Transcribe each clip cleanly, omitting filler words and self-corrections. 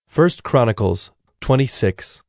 1 Chronicles 26.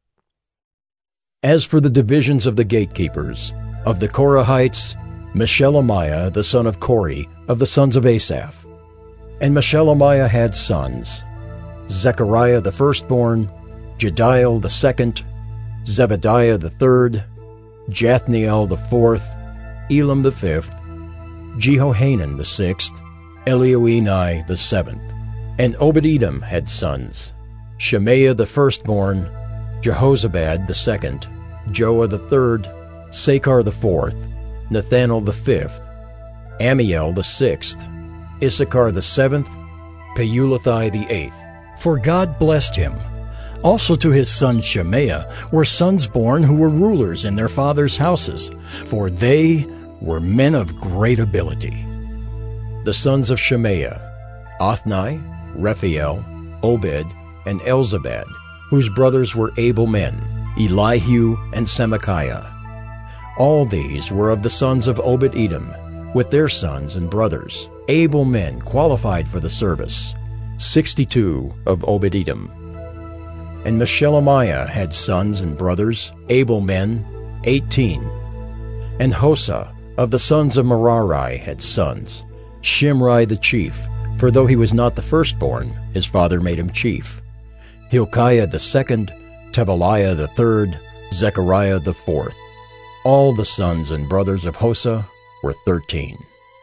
As for the divisions of the gatekeepers, of the Korahites, Meshelemiah the son of Kori, of the sons of Asaph. And Meshelemiah had sons, Zechariah the firstborn, Jediel the second, Zebediah the third, Jathniel the fourth, Elam the fifth, Jehohanan the sixth, Elioenai the seventh. And Obed-Edom had sons, Shemaiah the firstborn, Jehozabad the second, Joah the third, Sakar the fourth, Nethanel the fifth, Amiel the sixth, Issachar the seventh, Peulathai the eighth. For God blessed him. Also to his son Shemaiah were sons born who were rulers in their fathers' houses, for they were men of great ability. The sons of Shemaiah, Othni, Rephael, Obed, and Elzabad, whose brothers were able men, Elihu and Semachiah. All these were of the sons of Obed-Edom, with their sons and brothers, able men qualified for the service, 62 of Obed-Edom. And Meshelemiah had sons and brothers, able men, 18. And Hosa of the sons of Merari had sons, Shimri the chief, for though he was not the firstborn, his father made him chief, Hilkiah the second, Tebaliah the third, Zechariah the fourth. All the sons and brothers of Hosa were 13.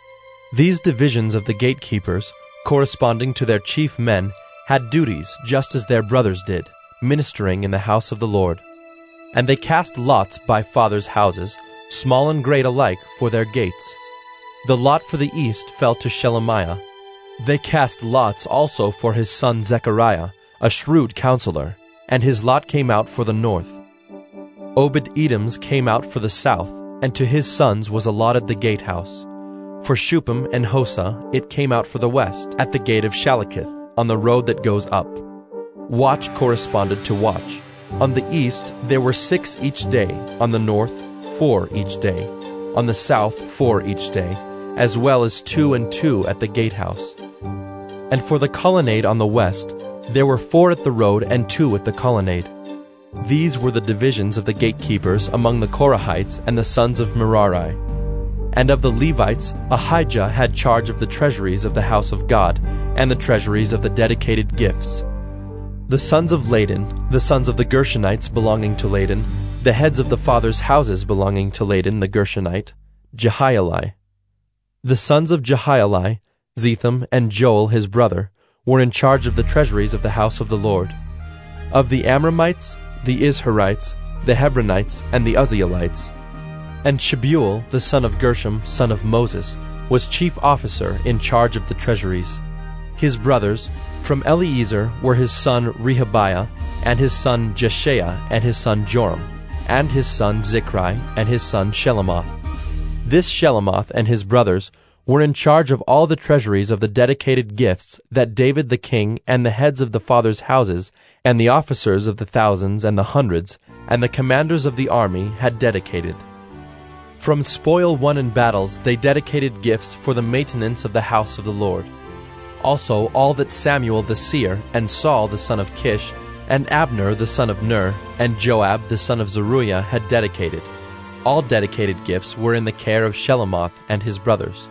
These divisions of the gatekeepers, corresponding to their chief men, had duties just as their brothers did, ministering in the house of the Lord. And they cast lots by fathers' houses, small and great alike, for their gates. The lot for the east fell to Shelemiah. They cast lots also for his son Zechariah, a shrewd counselor, and his lot came out for the north. Obed-Edom's came out for the south, and to his sons was allotted the gatehouse. For Shuppim and Hosa it came out for the west, at the gate of Shalekith, on the road that goes up. Watch corresponded to watch. On the east there were 6 each day, on the north 4 each day, on the south 4 each day, as well as 2 and 2 at the gatehouse. And for the colonnade on the west, there were 4 at the road and 2 at the colonnade. These were the divisions of the gatekeepers among the Korahites and the sons of Merari. And of the Levites, Ahijah had charge of the treasuries of the house of God, and the treasuries of the dedicated gifts. The sons of Ladan, the sons of the Gershonites belonging to Ladan, the heads of the fathers' houses belonging to Ladan the Gershonite, Jehieli. The sons of Jehieli, Zetham and Joel his brother, were in charge of the treasuries of the house of the Lord. Of the Amramites, the Izharites, the Hebronites, and the Uzzielites. And Shebuel, the son of Gershom, son of Moses, was chief officer in charge of the treasuries. His brothers, from Eliezer, were his son Rehabiah, and his son Jeshaiah, and his son Joram, and his son Zichri, and his son Shelomoth. This Shelomoth and his brothers were in charge of all the treasuries of the dedicated gifts that David the king and the heads of the fathers' houses and the officers of the thousands and the hundreds and the commanders of the army had dedicated. From spoil won in battles they dedicated gifts for the maintenance of the house of the Lord. Also all that Samuel the seer and Saul the son of Kish and Abner the son of Ner and Joab the son of Zeruiah had dedicated. All dedicated gifts were in the care of Shelomoth and his brothers.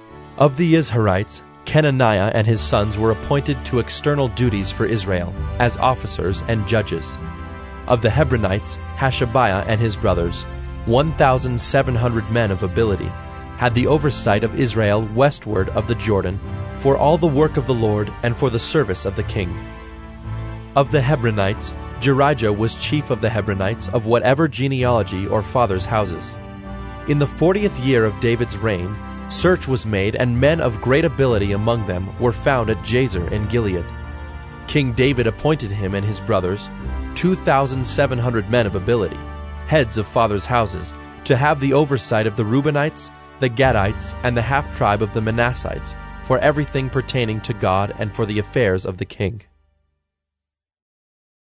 Of the Izharites, Kenaniah and his sons were appointed to external duties for Israel, as officers and judges. Of the Hebronites, Hashabiah and his brothers, 1,700 men of ability, had the oversight of Israel westward of the Jordan, for all the work of the Lord and for the service of the king. Of the Hebronites, Jerijah was chief of the Hebronites of whatever genealogy or fathers' houses. In the 40th year of David's reign, search was made, and men of great ability among them were found at Jazer in Gilead. King David appointed him and his brothers, 2,700 men of ability, heads of fathers' houses, to have the oversight of the Reubenites, the Gadites, and the half-tribe of the Manassites, for everything pertaining to God and for the affairs of the king.